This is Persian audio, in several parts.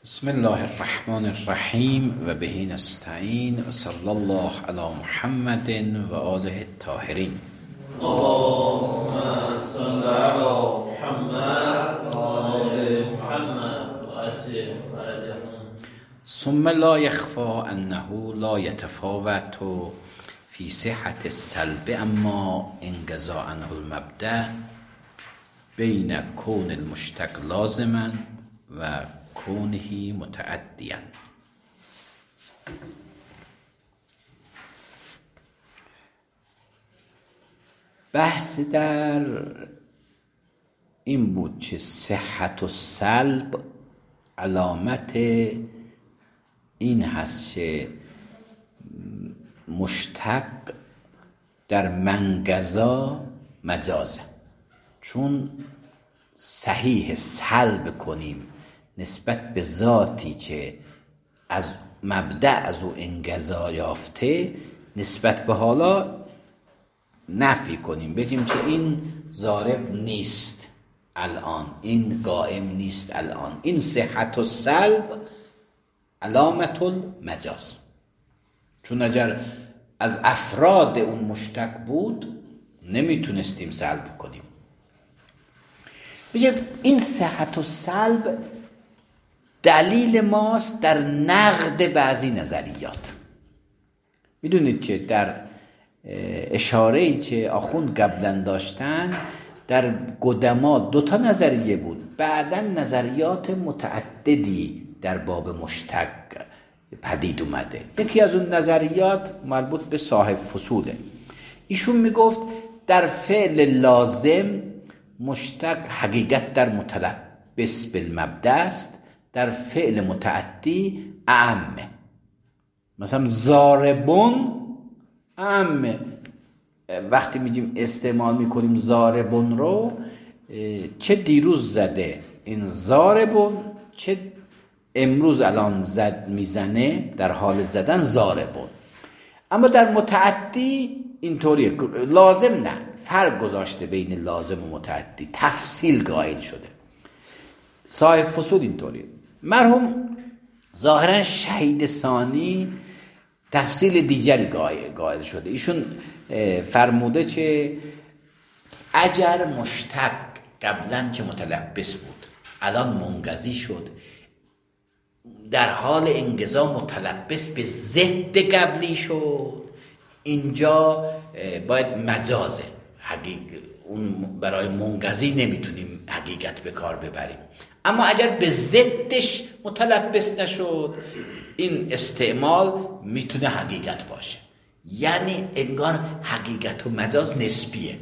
بسم الله الرحمن الرحیم و به نستعین و صلی الله علی محمد و آله الطاهرین. اللهم صل علی محمد و آل محمد و عجل فرجهم. ثم لا يخفى انه لا يتفاوت في صحة السلب اما انقضاء عنه المبدأ بين كون المشتق لازما و کونه متعدیا. بحث در این بود که صحت و سلب علامت این هست که مشتق در منقضا مجازه، چون صحیح سلب کنیم نسبت به ذاتی که از مبدأ از او انقضا یافته، نسبت به حالا نفی کنیم، بگیم که این ضارب نیست الان، این قائم نیست الان. این صحت و سلب علامت المجاز، چون اگر از افراد اون مشتق بود نمیتونستیم سلب کنیم. بگیم این صحت و سلب دلیل ماست در نقد بعضی نظریات. میدونید که در اشاره‌ای که آخوند قبلا داشتن در قدما 2 نظریه بود، بعدا نظریات متعددی در باب مشتق پدید اومده. یکی از اون نظریات مربوط به صاحب فصوله. ایشون میگفت در فعل لازم مشتق حقیقت در متلبس بالمبدأ است، در فعل متعدی اعمه. مثلا ضاربون اعمه، وقتی میگیم استعمال میکنیم ضاربون رو، چه دیروز زده این ضاربون، چه امروز الان زد میزنه در حال زدن ضاربون. اما در متعدی اینطوریه، لازم نه، فرق گذاشته بین لازم و متعدی، تفصیل قائل شده. صاحب فصول اینطوریه. مرحوم ظاهرا شهید ثانی تفصیل دیگری قائل شده. ایشون فرموده که اگر مشتق قبلا که متلبس بود الان منقضی شد، در حال انقضا متلبس به ضد قبلی شد، اینجا باید مجازه، اون برای منقضی نمیتونیم حقیقت به کار ببریم. اما اگر به ضدش متلبس نشد، این استعمال میتونه حقیقت باشه. یعنی انگار حقیقت و مجاز نسبیه،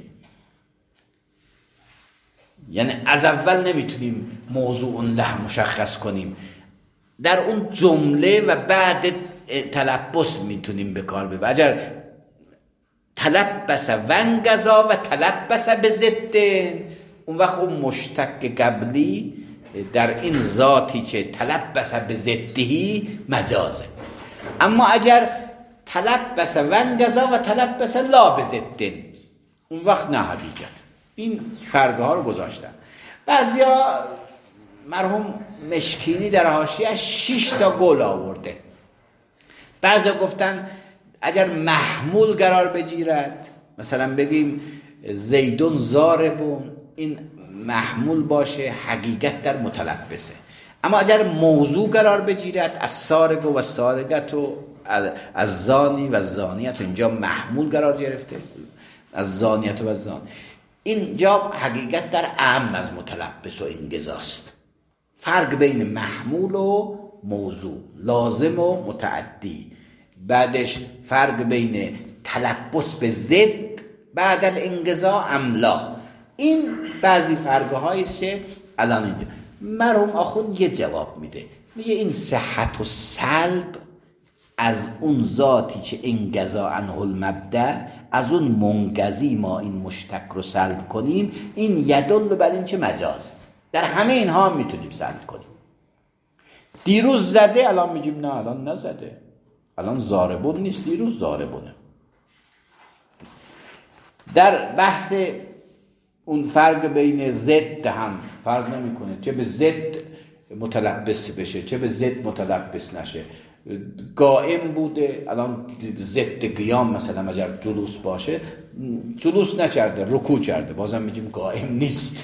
یعنی از اول نمیتونیم موضوع له مشخص کنیم، در اون جمله و بعد تلبس میتونیم به کار ببریم. اگر تلبس و انقضا و تلبس به ضد، اون وقت اون مشتق قبلی در این ذاتی که تلبس به ضدی مجازه. اما اگر تلبس و انقضا و تلبس لا به ضد، اون وقت نه حقیقت. این فرقه ها رو گذاشتن. بعضیا مرحوم مشکینی در حاشیه 6 قول آورده. بعضیا گفتن اگر محمول قرار بگیرد، مثلا بگیم زیدون ضاربون، این محمول باشه، حقیقت در متلبسه. اما اگر موضوع قرار بگیرد، از سارق و سارقت و از زانی و زانیت، اینجا محمول قرار گرفته، از زانیت و زان، اینجا حقیقت در اعم از متلبس و انقضاست. فرق بین محمول و موضوع، لازم و متعدی، بعدش فرق بین تلبس به ضد بعد الانقضا املا. این بعضی فرقه هاییست که الان اینجا مرحوم آخوند یه جواب میده، میگه این صحت و سلب از اون ذاتی که انقضا عنه المبدأ، از اون منقضی ما این مشتق رو سلب کنیم، این یدل بر این که مجاز. در همه اینها هم میتونیم سلب کنیم. دیروز زده، الان میگیم نه الان نزده، الان ضاربون نیست، دیروز ضاربونه. در بحث اون فرق بین ضد هم فرق نمیکنه، چه به ضد متلبس بشه چه به ضد متلبس نشه. قائم بوده الان ضد قیام مثلا اگر جلوس باشه جلوس نکرده رکوع کرده بازم میگیم قائم نیست.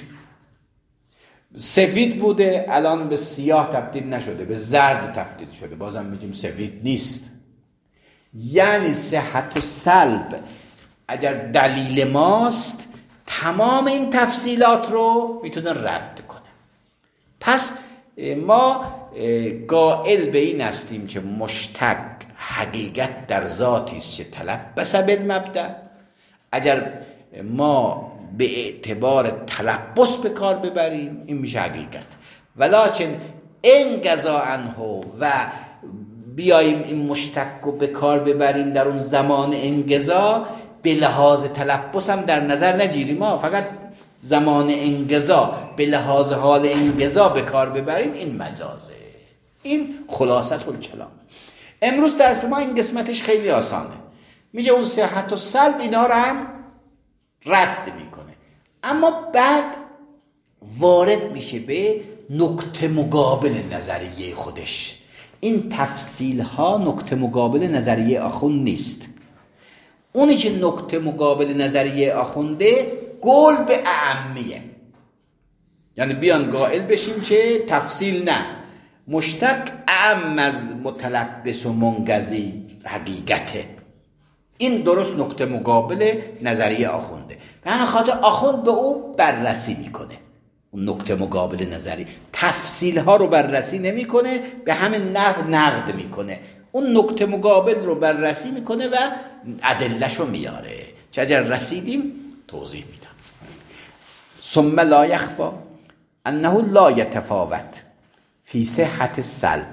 سفید بوده الان به سیاه تبدیل نشده به زرد تبدیل شده بازم میگیم سفید نیست. یعنی صحت و سلب اگر دلیل ماست تمام این تفصیلات رو میتونه رد کنه. پس ما قائل به این هستیم که مشتق حقیقت در ذاتی است که تلبس بالمبدأ. اگر ما به اعتبار تلبس به کار ببریم این میشه حقیقت، ولکن انقضا عنه و بیاییم این مشتق رو به کار ببریم در اون زمان انقضا به لحاظ تلبس هم در نظر نگیریم، ما فقط زمان انقضا به لحاظ حال انقضا به کار ببریم این مجازه. این خلاصت الکلام. امروز درس ما این قسمتش خیلی آسانه، میگه اون صحت و سلب اینا رو هم رد میکنه، اما بعد وارد میشه به نکته مقابل نظریه خودش. این تفصیل ها نکته مقابل نظریه آخوند نیست. اونی که نکته مقابل نظریه آخونده قول به اعمیه، یعنی بیان قائل بشیم که تفصیل نه، مشتق اعم از متلبس و منقضی حقیقته. این درست نکته مقابل نظریه آخونده. به همین خاطر آخوند به او بررسی میکنه، اون نکته مقابل نظری تفصیل ها رو بررسی نمیکنه، به همین نحو نقد میکنه، اون نکته مقابل رو بررسی میکنه و ادله‌ش رو میاره که اگر رسیدیم توضیح میدم. ثم لا یخفی انه لا یتفاوت فی صحت سلب،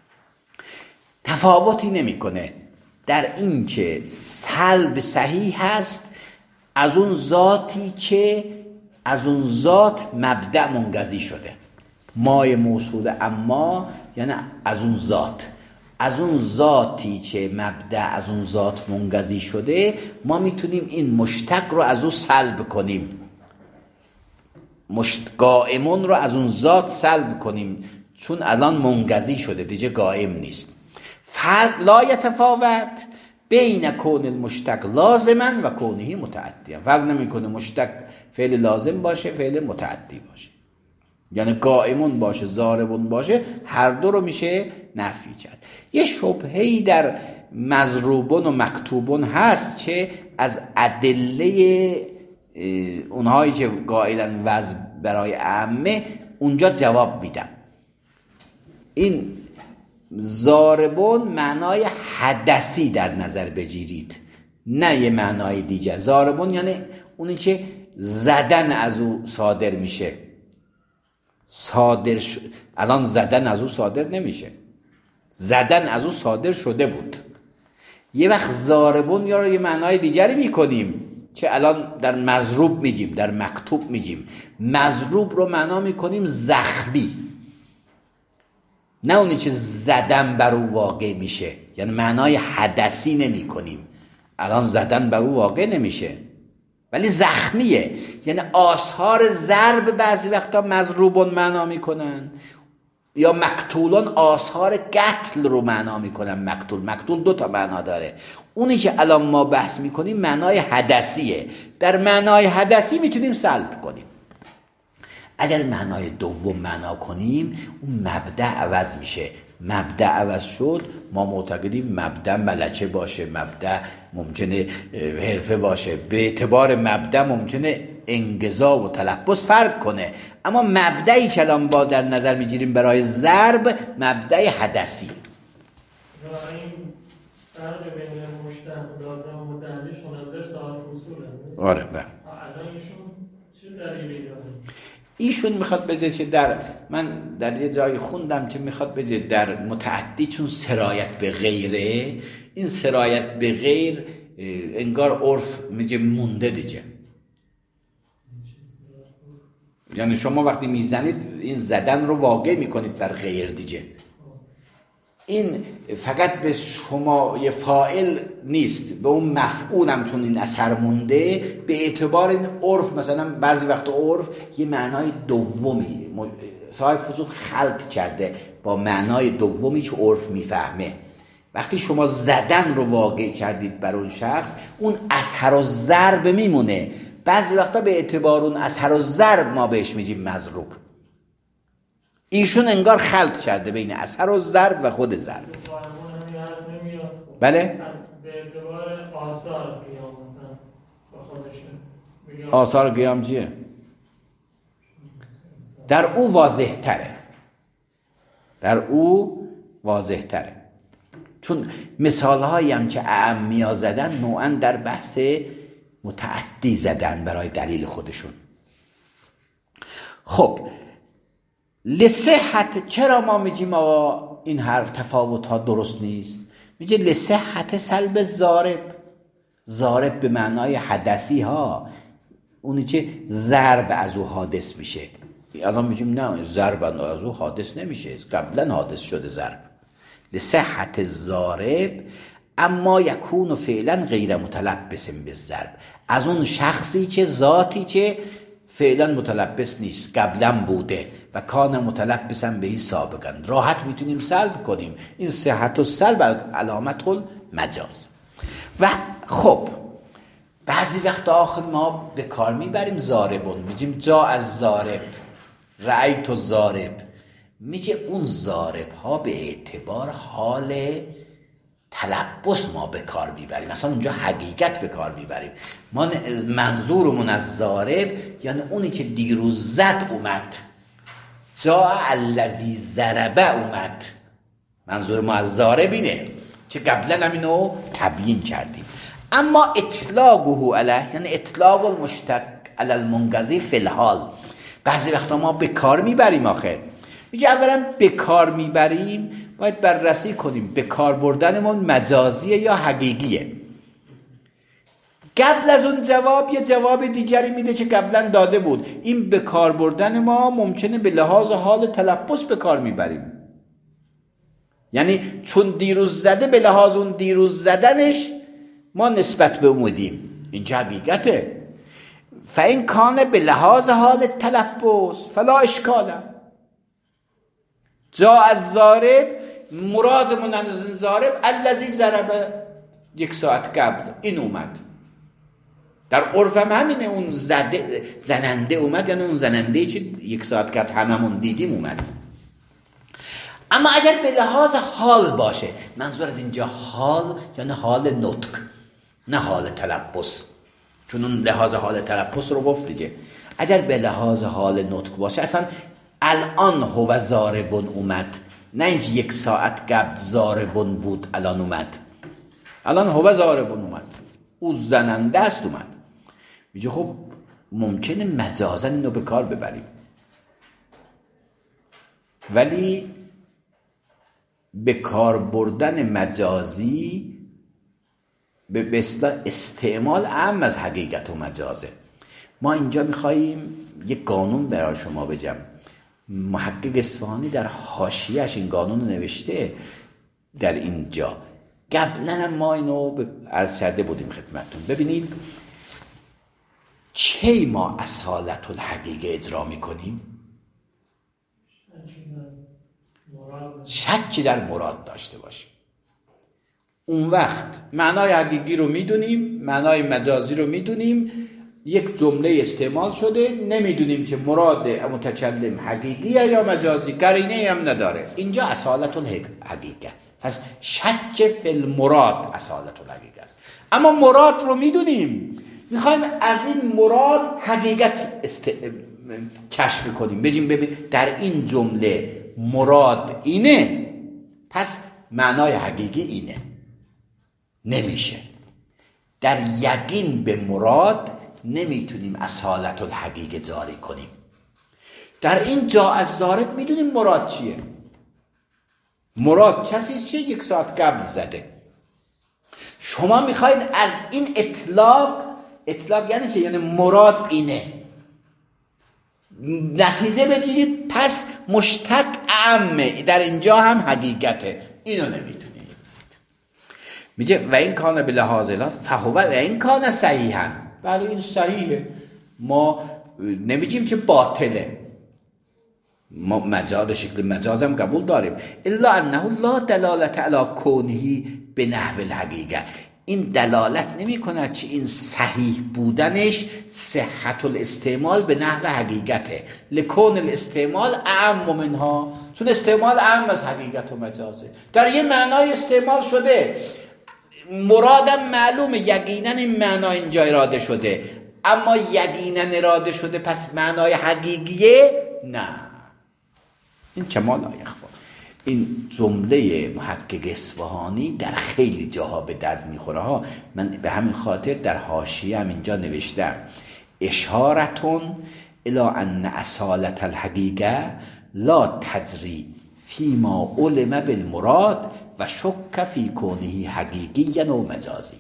تفاوتی نمیکنه در این که سلب صحیح هست از اون ذاتی که از اون ذات مبدأ منقضی شده. مای موصول اما یعنی از اون ذات، از اون ذاتی که مبدأ از اون ذات منقضی شده ما میتونیم این مشتق رو از اون سلب کنیم، قائمون رو از اون ذات سلب کنیم چون الان منقضی شده دیگه قائم نیست. فرق لا یتفاوت بین کون المشتق لازما و کونه متعدیا، فرق نمیکنه مشتق فعل لازم باشه فعل متعدی باشه، یعنی قائمون باشه ضاربون باشه، هر دو رو میشه نفی کرد. یه شبهه‌ای در مضروبون و مکتوبون هست که از ادله اونهایی که قائلن وضع برای عامه اونجا جواب میدم. این ضاربون معنای حدثی در نظر بگیرید، نه یه معنای دیگه. ضاربون یعنی اونی که زدن از او صادر میشه، الان زدن از او صادر نمیشه، زدن از او صادر شده بود. یه وقت ضاربون یا یه معنای دیگری میکنیم که الان در مضروب میگیم، در مکتوب میگیم. مضروب رو معنا میکنیم زخمی، نه اونی که زدن بر او واقع میشه، یعنی معنای حدثی نمی کنیم. الان زدن بر او واقع نمیشه ولی زخمیه، یعنی آثار ضرب بعضی وقتا مضروبون معنا میکنن، یا مقتولون آثار قتل رو معنا میکنن. مقتول دو تا معنا داره. اونی که الان ما بحث میکنیم معنای حدثیه، در معنای حدثی میتونیم سلب کنیم. اگر معنای دوم معنا کنیم اون مبدأ عوض میشه. مبدأ عوض شد ما معتقدیم مبدأ ملکه باشه، مبدأ ممکنه حرفه باشه، به اعتبار مبدأ ممکنه انقضا و تلبس فرق کنه، اما مبدأی که الان با در نظر میگیریم برای ضرب مبدأ حدثی. این فرق بین مشتق لازم و متعدیش منظر صاحب اصوله. آره بله. الان ایشون چه دلیلی داره؟ ایشون میخواد بگه که من در یه جایی خوندم که میخواد بگه در متعدی چون سرایت به غیره، این سرایت به غیر انگار عرف میگه مونده دیگه. یعنی شما وقتی میزنید این زدن رو واقع میکنید بر غیر دیگه. این فقط به شما یه فاعل نیست، به اون مفعولم چون این اثر مونده، به اعتبار این عرف. مثلا بعضی وقت عرف یه معنای دومی صاحب فضول خلط کرده با معنای دومی که عرف میفهمه. وقتی شما زدن رو واقع کردید بر اون شخص، اون اثر و ضرب میمونه. بعضی وقتا به اعتبار اون اثر و ضرب ما بهش میگیم مضروب. ایشون انگار خلط کرده بین اثر و ضرب و خود ضرب. بله؟ به اعتبار آثار قیام مثلا با خودشون آثار قیام چیه؟ در او واضح تره. در او واضح تره. چون مثال هایی هم که اعمیا زدن نوعا در بحث متعدی زدن برای دلیل خودشون. خب لصحت، چرا ما میگیم آقا این حرف تفاوت ها درست نیست؟ میگه لصحت سلب ضارب به معنای حدثی ها، اونی که ضرب از او حادث میشه. الان میگیم نه، ضرب از او حادث نمیشه، قبلا حادث شده ضرب. لصحت ضارب اما یکون فعلا غیر متلبس بالضرب، از اون شخصی که ذاتی که فعلا متلبس نیست، قبلا بوده و کان متلبسا بهی سابقا، راحت میتونیم سلب کنیم. این صحت و سلب علامت المجاز. و خب بعضی وقت آخر ما به کار میبریم ضاربون، میگیم جا از ضارب، رأیت و ضارب، میگه اون ضارب ها به اعتبار حال تلبس ما به کار میبریم، اصلا اونجا حقیقت به کار میبریم. ما منظورمون از ضارب یعنی اونی که دیروز زد اومد، جا الذی ضربه اومد. منظور ما از ضارب اینه که قبلا هم اینو تبیین کردیم. اما اطلاقه علیه یعنی اطلاق المشتق علی المنقضی فی الحال، بعضی وقتا ما به کار میبریم. آخر میگه اولا به کار میبریم، باید بررسی کنیم به کار بردنمون مجازیه یا حقیقیه. قبل از اون جواب یه جواب دیگری میده که قبلا داده بود. این به کار بردن ما ممکنه به لحاظ حال تلبس به کار میبریم، یعنی چون دیروز زده به لحاظ اون دیروز زدنش ما نسبت به اون اینجا حقیقته. فاین کان به لحاظ حال تلبس فلا اشکاله. جا از ضارب، مرادمون از ضارب الذی ضربه، یک ساعت قبل این اومد. در عرف هم همینه، اون زننده اومد، یعنی اون زننده چی یک ساعت قبل هممون دیدیم اومد. اما اگر به لحاظ حال باشه، منظور از اینجا حال یعنی حال نطق، نه حال تلبس، چون اون لحاظ حال تلبس رو گفت دیگه. اگر به لحاظ حال نطق باشه، اصلا الان هو ضاربون اومد، نه اینکه یک ساعت قبل ضاربون بود الان اومد. الان هو ضاربون اومد، او زننده است اومد. میگه خب ممکنه مجازا اینو به کار ببریم، ولی به کار بردن مجازی به اصطلاح استعمال اعم از حقیقت و مجازه. ما اینجا میخواییم یک قانون برای شما بگم. محقق اصفهانی در حاشیه‌اش این قانون رو نوشته در اینجا. قبلا هم ما اینو عرض کرده بودیم خدمتتون. ببینید کی ما اصالت الحقیقه اجرا میکنیم؟ شکی در مراد داشته باشیم. اون وقت معنای حقیقی رو میدونیم، معنای مجازی رو میدونیم، یک جمله استعمال شده، نمیدونیم که مراد متکلم حقیقیه یا مجازی، قرینه هم نداره. اینجا اصالت الحقیقه. پس شک فی المراد اصالت الحقیقه است. اما مراد رو میدونیم، میخوایم از این مراد حقیقت کشف کنیم، بگیم ببین در این جمله مراد اینه، پس معنای حقیقی اینه. نمیشه. در یقین به مراد نمیتونیم اصالت الحقیقه جاری کنیم. در این جا از ضارب میدونیم مراد چیه. مراد کسیست که یک ساعت قبل زده. شما میخواین از این اطلاق یعنی چه؟ یعنی مراد اینه، نتیجه بگیرید پس مشتق عامه، در اینجا هم حقیقته. اینو نمیتونی. میگه و این کان به لحاظ اله فهو و این کان صحیحا، بله این صحیحه، ما نمیگیم که باطله، ما مجاز شکل مجاز هم قبول داریم، الا انه لا دلالت علی کونه به نحو الحقیقه، این دلالت نمی کند که این صحیح بودنش صحت الاستعمال به نحو حقیقته، لکون الاستعمال اعم منها، چون استعمال اعم از حقیقت و مجازه، در یه معنای استعمال شده، مرادم معلومه، یقینا این معنا اینجا اراده شده، اما یقینا اراده شده پس معنای حقیقیه؟ نه، این کما لا یخفی. این جمله محقق اصفهانی در خیلی جاها به درد میخوره ها. من به همین خاطر در حاشیه هم اینجا نوشتم اشارتون الی ان اصالت الحقیقه لا تجری فیما علم بالمراد و شک فی کونه حقیقیا و مجازیا.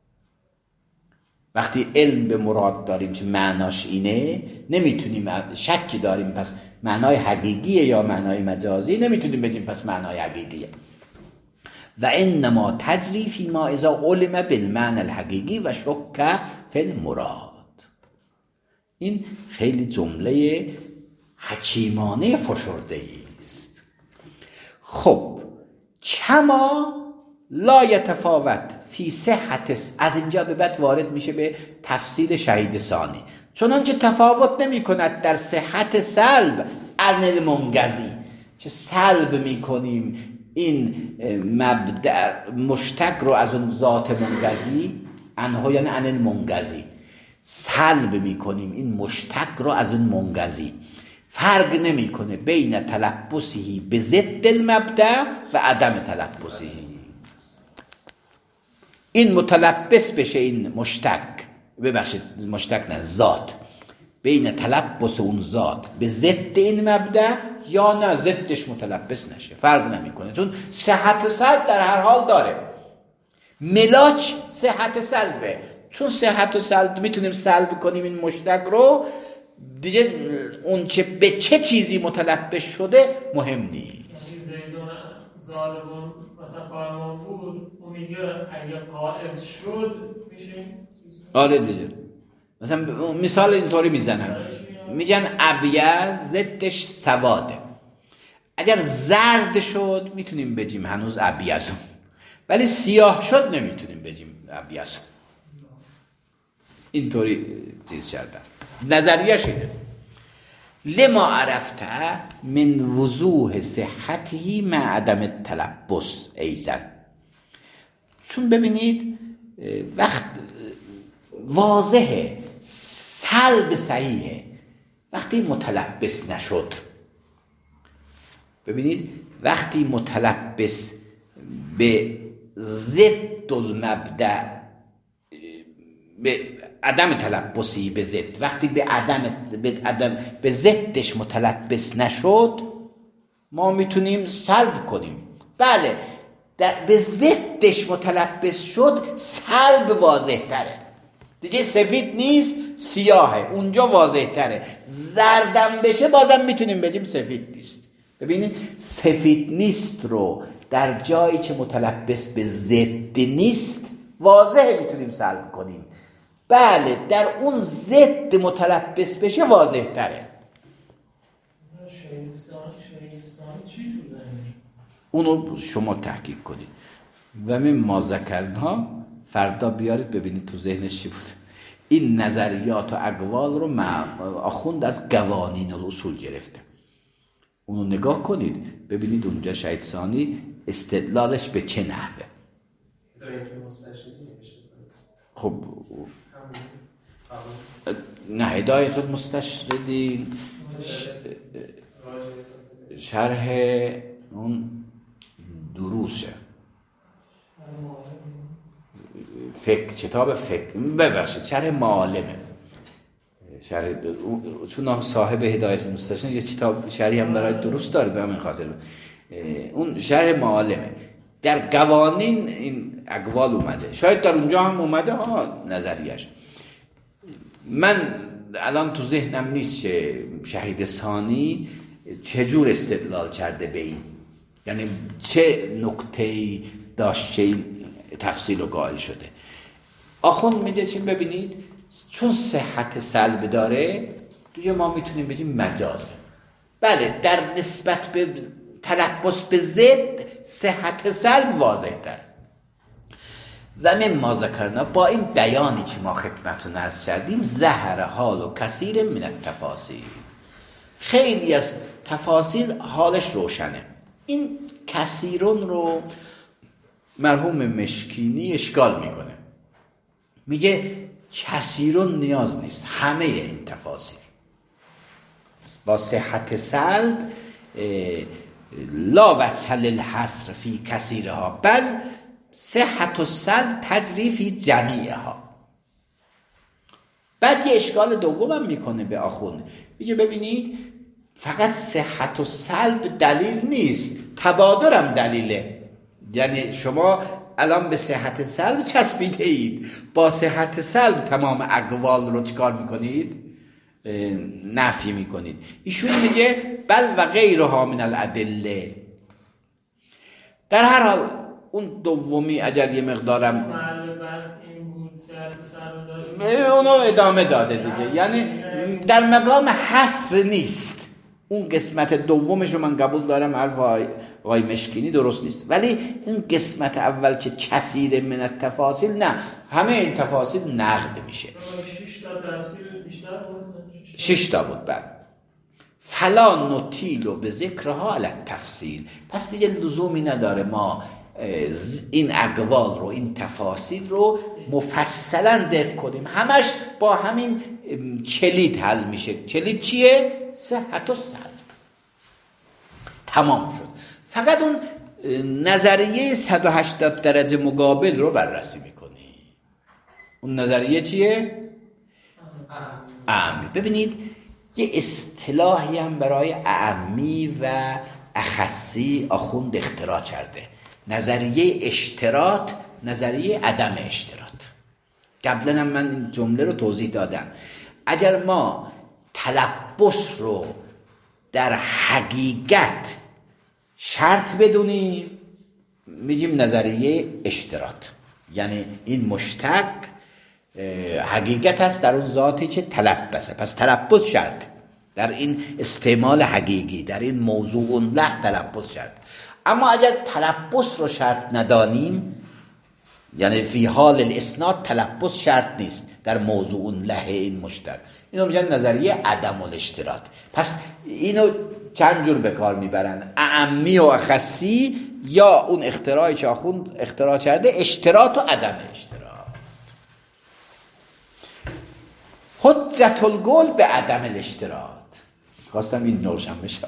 وقتی علم به مراد داریم که معناش اینه، نمیتونیم شکی داریم پس معنای حقیقیه یا معنای مجازی، نمیتونیم بگیم پس معنای حقیقیه. و انما تجری فیما اذا علم بالمعنى الحقیقی و شک فی المراد. این خیلی جمله حکیمانه فشرده است. خب کما لا یتفاوت فی صحت، از اینجا به بعد وارد میشه به تفصیل شهید ثانی، چنانچه تفاوت نمی کند در صحت سلب عن المنقضی، که سلب میکنیم این مبدأ مشتق رو از اون ذات منقضی، عنه یعنی عن المنقضی، سلب میکنیم این مشتق رو از اون منقضی، فرق نمیکنه بین تلبسی به ضد المبدأ و عدم تلبسی. این متلبس بشه این مشتق، ببخشید مشتق نه ذات، بین تلبس اون ذات به ضد این مبدأ یا نه ضدش متلبس نشه، فرق نمیکنه، چون صحت سلب در هر حال داره. ملاک صحت سلبه، چون صحت سلب میتونیم سلب کنیم این مشتق رو دیگه، اون چه به چه چیزی متلبس شده مهم نیست. ظالمون مثلا قائمان بود، اون میگه اگه قائم شد میشه. آره دیگه، مثلا مثال اینطوری میزنن، میگن ابیض ضدش سواده، اگر زرد شد میتونیم بگیم هنوز ابیض، ولی سیاه شد نمیتونیم بگیم ابیض. اینطوری چیز کردن، نظریه شده. لما عرفته من وضوح صحته مع عدم التلبس ایزن، چون ببینید وقت واضحه سلب صحیحه وقتی متلبس نشد. ببینید وقتی متلبس به ضد المبدأ، به عدم تلبسی به ضد، وقتی به ضدش متلبس نشد ما میتونیم سلب کنیم. بله به ضدش متلبس شد سلب واضح تره دیگه، سفید نیست سیاهه، اونجا واضح تره. زردم بشه بازم میتونیم بگیم سفید نیست. ببینید سفید نیست رو در جایی که متلبس به ضد نیست واضح میتونیم سلب کنیم. بله در اون ضد متلبس بشه واضح تره. اونو شما تحقیق کنید و من ما ذکرنا فردا بیارید ببینید تو ذهنش چی بود. این نظریات و اقوال رو آخوند از قوانین الاصول گرفته، اونو نگاه کنید ببینید اونجا شهید ثانی استدلالش به چه نحوه. خب نه هدایت المستشردین شرح اون دروسه، فقه، کتاب فقه، ببخشید شرح معالمه، شرح چون صاحب هدایت المستشردین یه کتاب شرحی هم داره دروس داره، به همین خاطر اون شرح معالمه. در قوانین این اقوال اومده، شاید در اونجا هم اومده ها نظریش. من الان تو ذهنم نیست که شهید ثانی چجور استدلال کرده به این، یعنی چه نکته‌ای داشت چه تفصیل و قائل شده. آخوند میگه چین ببینید چون صحت سلب داره دیگه ما میتونیم بگیم مجازه. بله در نسبت به تلبس به ضد صحت سلب واضح تر. و مما ذکرنا با این بیانی که ما خدمتتون عرض کردیم ظهر حال و کثیر من التفاصیل، خیلی از تفاصیل حالش روشنه. این کثیرون رو مرحوم مشکینی اشکال میکنه، میگه کثیرون نیاز نیست، همه این تفاصیل با صحت سلب لا وجه للحصر فی کثیرها بل صحت السلب تجری فی جمیعها. بعد یه اشکال دومم میکنه به آخوند، میگه ببینید فقط صحت السلب دلیل نیست، تبادرم دلیله. یعنی شما الان به صحت سلب چسبیده اید، با صحت سلب تمام اقوال رو چکار میکنید؟ نفی میکنید. ایشون میگه بل و غیرها من الادله. در هر حال اون دومی اگر یه مقدارم اونو ادامه داده دیگه، یعنی در مقام حصر نیست. اون قسمت دومش رو من قبول دارم، حرف آقای مشکینی درست نیست، ولی این قسمت اول که کثیر من التفاصیل نه، همه این تفاصیل نقد میشه. 6 تا بود. بعد فلا نطیل به ذکرها علی التفصیل، پس دیگه لزومی نداره ما این اقوال رو، این تفاصیل رو مفصلا ذکر کنیم، همش با همین کلید حل میشه. کلید چیه؟ صحت و سلب. تمام شد. فقط اون نظریه 180 درجه مقابل رو بررسی میکنی. اون نظریه چیه؟ اعمی. ببینید یه اصطلاحی هم برای اعمی و اخصی آخوند اختراع کرده، نظریه اشتراط، نظریه عدم اشتراط. قبلا هم من این جمله رو توضیح دادم. اگر ما تلبس رو در حقیقت شرط بدونیم میگیم نظریه اشتراط، یعنی این مشتق حقیقت هست در اون ذاتی که تلبسه، پس تلبس شرط در این استعمال حقیقی، در این موضوع له تلبس شرط. اما اگر تلبس رو شرط ندانیم، یعنی فی حال الاسناد تلبس شرط نیست در موضوع له این مشتق، اینو میگن نظریه عدم الاشتراط. پس اینو چند جور به کار میبرن، اعمی و اخصی، یا اون اختراعی که آخوند اختراع کرده اشتراط و عدم اشتراط. حجت القول به عدم الاشتراط، خواستم این نوشم بشه.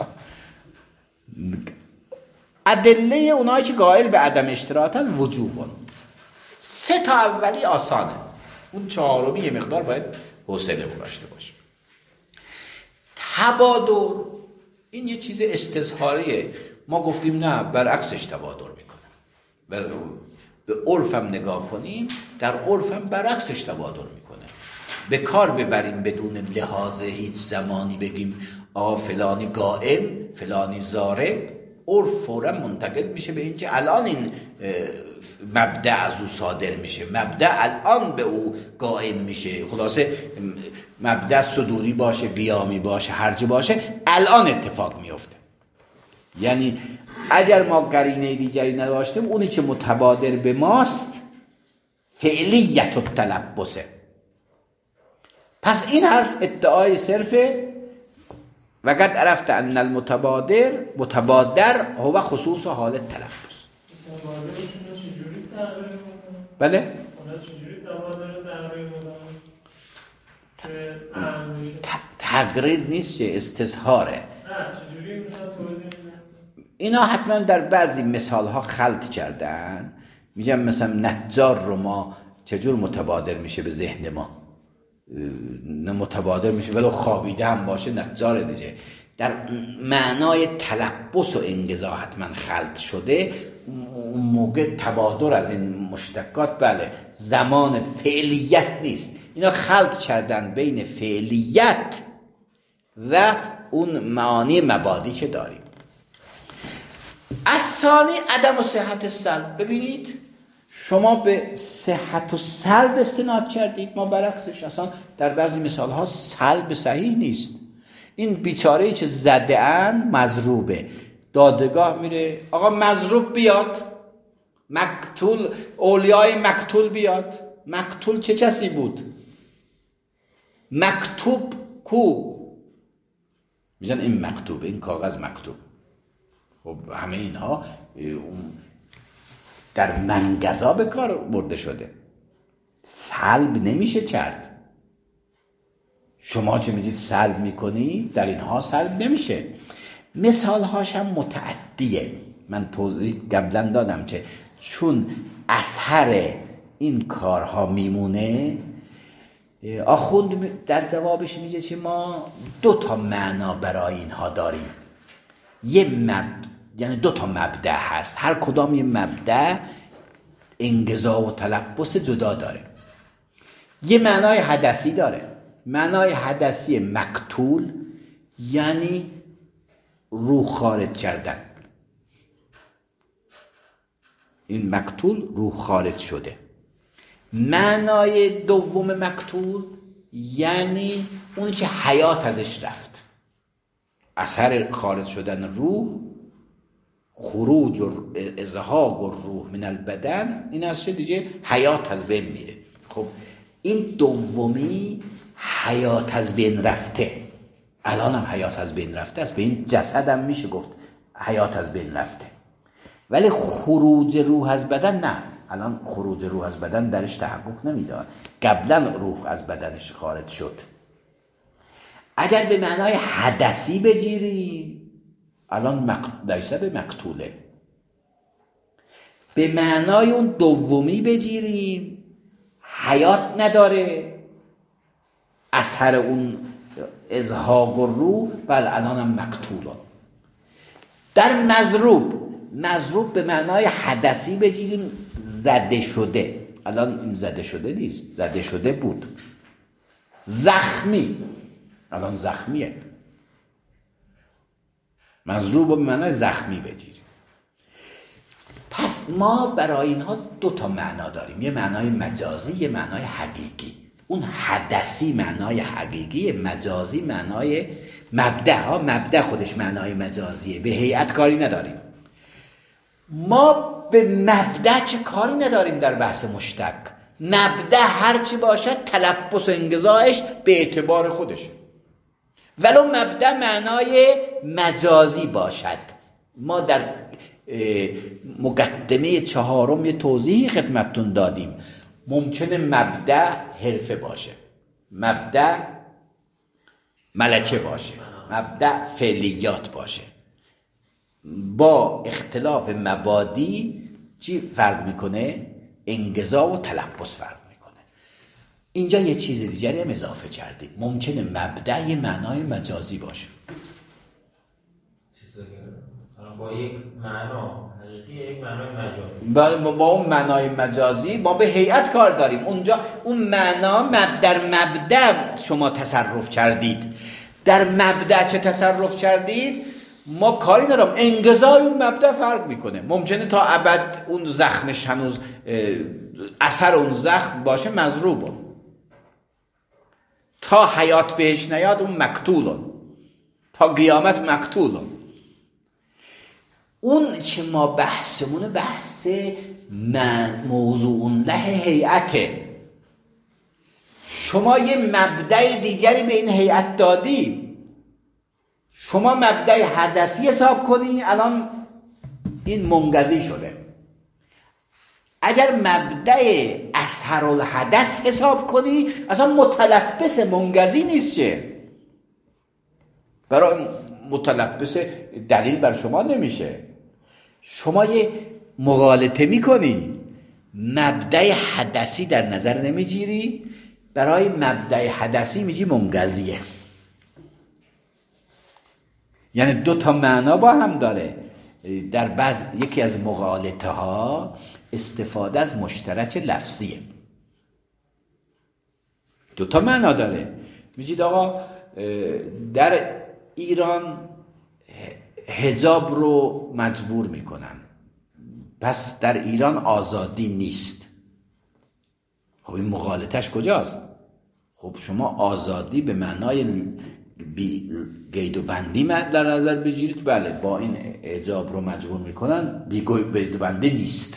ادله اونایی که قائل به عدم اشتراطن وجوبن. 3 تا اولی آسانه، اون 4می یه مقدار باید حوصله داشته باشه. تبادر این یه چیز استظهاریه، ما گفتیم نه، برعکسش تبادر میکنه. به عرفم نگاه کنیم، در عرفم برعکسش تبادر میکنه. به کار ببریم بدون لحاظ هیچ زمانی بگیم فلانی قائم فلانی ضارب، عرف فورا منتقل میشه به اینکه الان این مبدأ از او صادر میشه، مبدأ الان به او قائم میشه. خلاصه مبدأ صدوری باشه، بیامی باشه، هرچی باشه، الان اتفاق میفته. یعنی اگر ما قرینه دیگری نداشتیم، اونی که متبادر به ماست فعلیت التلبسه. پس این حرف ادعای صرفه. وقد عرفت ان متبادر هو خصوص حال التلبس. بله؟ تغییر نیست، چه استظهاره. اینا حتما در بعضی مثال ها خلط کردن. میگم مثلا نجار رو ما چجور متبادر میشه به ذهن ما؟ متبادر میشه ولو خوابیده هم باشه نجار دیگه. در معنای تلبس و انقضا حتما خلط شده. اون موقع تبادر از این مشتقات بله زمان فعلیت نیست. اینا خلط کردن بین فعلیت و اون معانی مبادی که داریم. از ثانی عدم و صحت سلب. ببینید شما به صحت و سلب استناد کردید، ما برعکسش. اصلا در بعضی مثال ها سلب صحیح نیست. این بیچاره‌ای که زده ان مضروبه، دادگاه میره آقا مضروب بیاد، مقتول اولیای مقتول بیاد. مقتول چه کسی بود؟ مکتوب کو؟ میگن این مکتوب، این کاغذ مکتوب. خب همه اینها در منقضا به کار برده شده، سلب نمیشه کرد. شما چه میگید سلب میکنی، در اینها سلب نمیشه. مثال هاش هم متعدیه. من توضیح قبلا دادم که چون اثر این کارها میمونه، آخوند در جوابش میگه که ما 2 معنا برای اینها داریم. یعنی 2 مبدأ هست، هر کدام یه مبدأ انقضا و تلبس جدا داره. یه معنای حدثی داره. معنای حدثی مقتول یعنی روح خارج کردن. این مقتول روح خارج شده. معنای دوم مقتول یعنی اونی که حیات ازش رفت. اثر خارج شدن روح، خروج و ازهاق و روح من البدن، این از چه دیگه؟ حیات از بین میره. خب این دومی حیات از بین رفته. الان هم حیات از بین رفته است، به این جسد هم میشه گفت حیات از بین رفته. ولی خروج روح از بدن نه. الان خروج روح از بدن درش تحقق نمیداد. قبلا روح از بدنش خارج شد. اگر به معنای حدثی بگیریم، الان لیسه به مقتوله. به معنای اون دومی بگیریم، حیات نداره، اثر اون ازهاق و روح، بل الان هم مقتوله. در مضروب به معنای حدثی بگیریم، زده شده. الان این زده شده نیست، زده شده بود. زخمی، الان زخمیه. مضروب به معنای زخمی بگیریم. پس ما برای اینها 2 معنا داریم، یه معنای مجازی، یه معنای حقیقی. اون حدثی معنای حقیقی، مجازی معنای مبدأ. مبدأ خودش معنای مجازیه، به هیئت کاری نداریم. ما به مبدأ چه کاری نداریم در بحث مشتق. مبدأ هرچی باشد تلبس و انقضاءش به اعتبار خودشه، ولو مبدأ معنای مجازی باشد. ما در مقدمه 4 یه توضیحی خدمتتون دادیم. ممکنه مبدأ حرفه باشه، مبدأ ملکه باشه، مبدأ فعلیات باشه. با اختلاف مبادی چی فرق میکنه؟ انقضا و تلبس فرق میکنه. اینجا یه چیز دیگری هم اضافه کردیم. ممکنه مبدأ یه معنای مجازی باشه. با یک معنا حقیقی، یک معنای مجازی. با اون معنای مجازی ما به هیئت کار داریم. اونجا اون معنا در مبدأ شما تصرف کردید. در مبدأ چه تصرف کردید؟ ما کاری ندارم. انقضای اون مبدأ فرق میکنه. ممکنه تا ابد اون زخمش هنوز اثر اون زخم باشه مضروب، تا حیات بهش نیاد اون مقتول، تا قیامت مقتول. اون چه ما بحثمونه بحث موضوع له هیئته. شما یه مبدأ دیگری به این هیئت دادی. شما مبدأ حدثی حساب کنی، الان این منقضی شده. اگر مبدأ اثر الحدث حساب کنی، اصلا متلبس منقضی نیست. چه برای متلبس دلیل بر شما نمیشه. شما یه مغالطه میکنی، مبدأ حدثی در نظر نمیگیری، برای مبدأ حدثی میگی منقضیه. یعنی 2 معنا با هم داره. در یکی از مغالطه ها استفاده از مشترک لفظیه. 2 معنا داره. میگید آقا در ایران حجاب رو مجبور میکنن، پس در ایران آزادی نیست. خب این مغالطش کجاست؟ خب شما آزادی به معنای قید و بندی در نظر بگیرید، بله با این حجاب رو مجبور میکنن، قید و بندی نیست.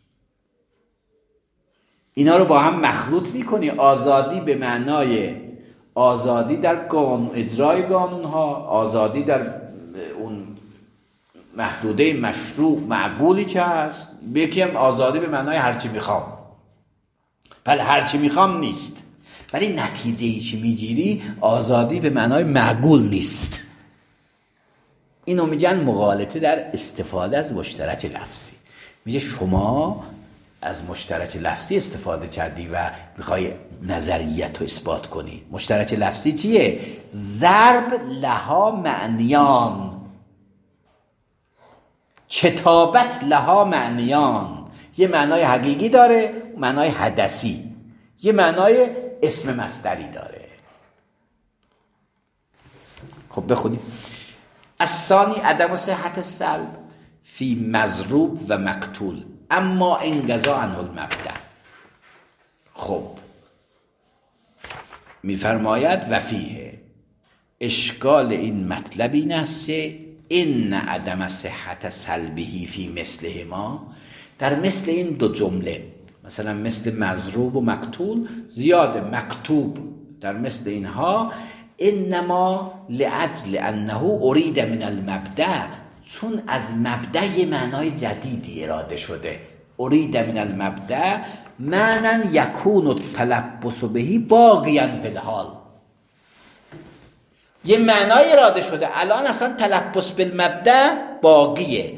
اینا رو با هم مخلوط میکنی. آزادی به معنای آزادی در اجرای قانون ها، آزادی در اون محدوده مشروع معقولی که هست. بگیم آزادی به معنای هرچی میخوام، بله هرچی میخوام نیست، ولی نتیجه ای چی میگیری آزادی به معنای معقول نیست. اینو میگن مغالطه در استفاده از مشترک لفظی. میگه شما از مشترک لفظی استفاده کردی و میخوای نظریت رو اثبات کنی. مشترک لفظی چیه؟ ضرب لها معنیان، کتابت لها معنیان. یه معنای حقیقی داره، معنای حدثی، یه معنای اسم مصدری داره. خب بخونیم. الثانی عدم صحت سلب فی مضروب و مقتول اما انقضا عنه المبدأ. خب میفرماید و فیه اشکال این مطلب این است این عدم صحت سلبهی فی مثلهما، در مثل این دو جمله، مثلا مثل مضروب و مقتول زیاده، مکتوب در مثل اینها، انما لعجل انه ارید من المبدأ، چون از مبدأ یه معنای جدیدی اراده شده. ارید من المبدأ معنی یکون التلبس بهی باقیا فی الحال، یه معنای اراده شده، الان اصلا تلبس بالمبدأ باقیه،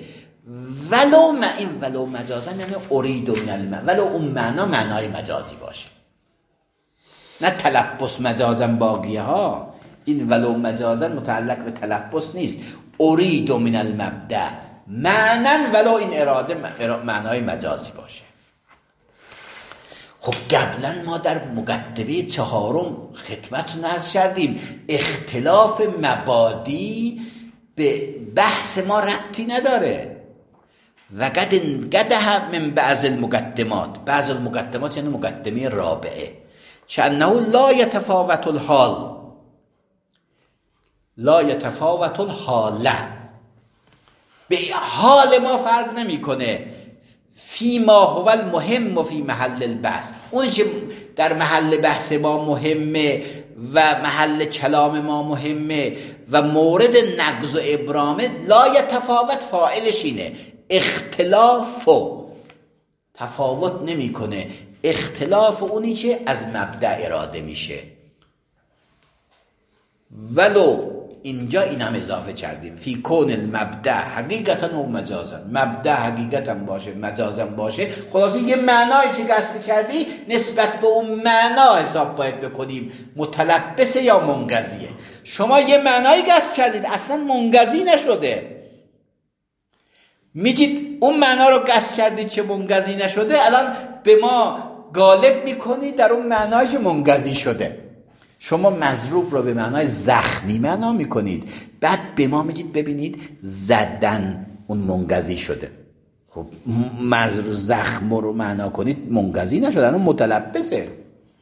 ولو مجازا، یعنی ارید من المبدأ، ولو اون معنای مجازی باشه، نه تلبس مجازا باقیه ها. این ولو مجازا متعلق به تلبس نیست. ارید من المبدأ معنی ولو این اراده معنای مجازی باشه. خب قبلا ما در مقدمه 4 خدمتتون عرض کردیم اختلاف مبادی به بحث ما ربطی نداره. و قد من بعض المقدمات، بعض المقدمات یعنی مقدمه رابعه، چنه لا یتفاوت الحال، لا یتفاوت الحاله، به حال ما فرق نمیکنه، فی ما هو المهم و فی محل البحث، اونی که در محل بحث ما مهمه و محل کلام ما مهمه و مورد نقض و ابرامه، لا یتفاوت فاعلش اینه، اختلاف و تفاوت نمیکنه، اختلاف اونی که از مبدأ اراده میشه. ولو اینجا این هم اضافه کردیم فی کون المبدأ حقیقتا و مجازا، مبدأ حقیقتا باشه مجازا باشه، خلاصه یه معنایی که قصد کردی نسبت به اون معنا حساب باید بکنیم متلبسه یا منقضیه. شما یه معنایی قصد کردید اصلا منقضی نشده، میگید اون معنا رو قصد کردید که منقضی نشده، الان به ما غالب میکنید در اون معنایی که منقضی شده. شما مضروب رو به معنای زخمی معنا میکنید، بعد به ما میگید ببینید زدن اون منقضی شده. خب مضروب زخم رو معنا کنید منقضی نشدن، اون متلبسه.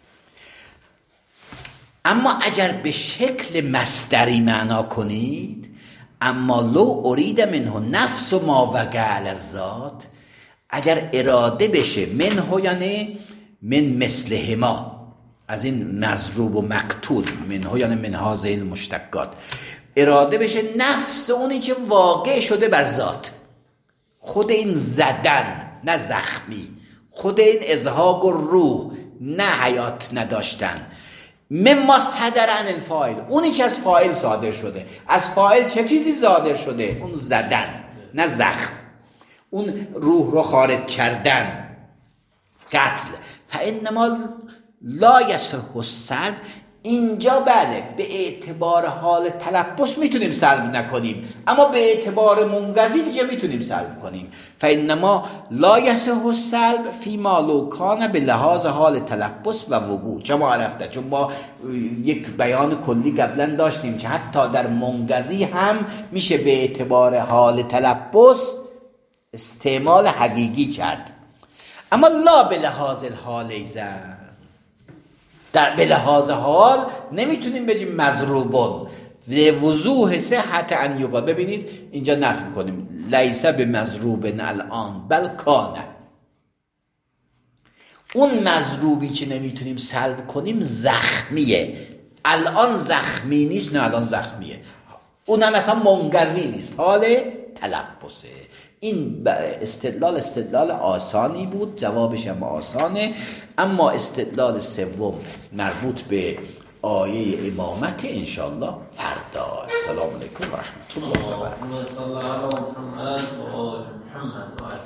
اما اگر به شکل مصدری معنا کنید، اما لو ارید منه نفس ما وقع الذات، اگر اراده بشه منه یعنی من مثلهما، از این مضروب و مقتول، منه یعنی من هذه المشتقات، اراده بشه نفس اونی که واقع شده بر ذات، خود این زدن نه زخمی، خود این ازهاق و روح نه حیات نداشتن، مما صدر عن الفاعل، اونی که از فاعل صادر شده. از فاعل چه چیزی صادر شده؟ اون زدن نه زخم، اون روح رو خارج کردن، قتل. فانما لا یصح الصد اینجا بله به اعتبار حال تلبس میتونیم سلب نکنیم، اما به اعتبار منقضی دیگه میتونیم سلب کنیم. فانما لا یصح السلب فیما لو کان به لحاظ حال تلبس و وقوع. چما عرفته، چون ما یک بیان کلی قبلا داشتیم که حتی در منقضی هم میشه به اعتبار حال تلبس استعمال حقیقی کرد، اما لا به لحاظ الحال ایزن. در به لحاظ حال نمیتونیم بگیم مضروبون لوضوح صحت ان یقال. ببینید اینجا نفی کنیم لیس به مضروب الان بل کانه. اون مضروبی که نمیتونیم سلب کنیم زخمیه، الان زخمی نیست، نه الان زخمیه، اون هم مثلا منقضی نیست، حال تلبسه. این استدلال آسانی بود، جوابش هم آسانه. اما استدلال سوم مربوط به آیه امامت انشاءالله فردا. السلام علیکم و رحمت الله و برکاته.